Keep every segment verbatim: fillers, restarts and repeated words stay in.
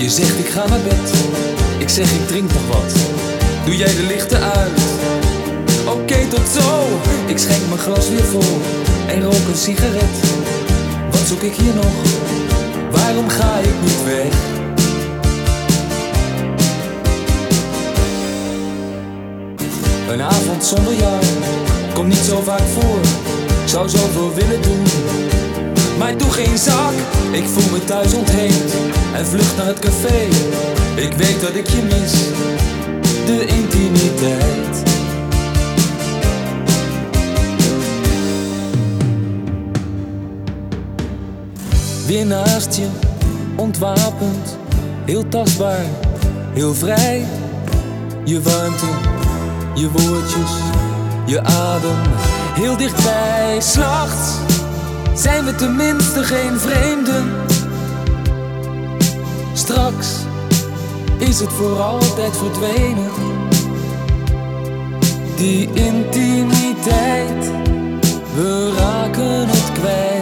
Je zegt ik ga naar bed, ik zeg ik drink nog wat. Doe jij de lichten uit? Oké, okay, tot zo. Ik schenk mijn glas weer vol en rook een sigaret. Wat zoek ik hier nog? Waarom ga ik niet weg? Een avond zonder jou komt niet zo vaak voor. Ik zou zoveel willen doen, maar ik doe geen zak. Ik voel me thuis ontheemd en vlucht naar het café. Ik weet dat ik je mis, de intimiteit. Weer naast je, ontwapend, heel tastbaar, heel vrij. Je warmte, je woordjes, je adem, heel dichtbij. 's Nachts zijn we tenminste geen vreemden. Straks is het voor altijd verdwenen. Die intimiteit, we raken het kwijt.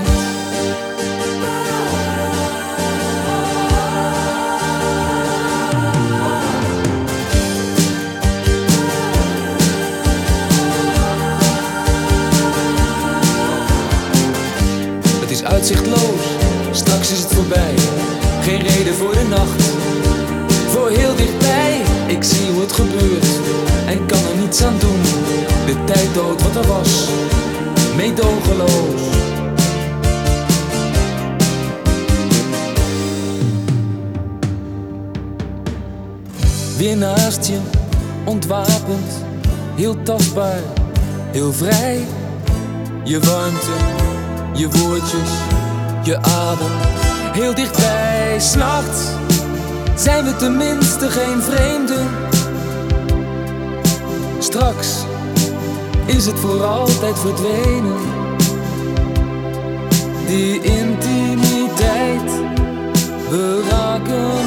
Het is uitzichtloos, straks is het voorbij. Geen reden voor de nacht, voor heel dichtbij. Ik zie hoe het gebeurt en kan er niets aan doen. De tijd dood wat er was, meedogenloos. Weer naast je, ontwapend, heel tastbaar, heel vrij. Je warmte, je woordjes, je adem, heel dichtbij. 's Nachts zijn we tenminste geen vreemden. Straks is het voor altijd verdwenen. Die intimiteit, we raken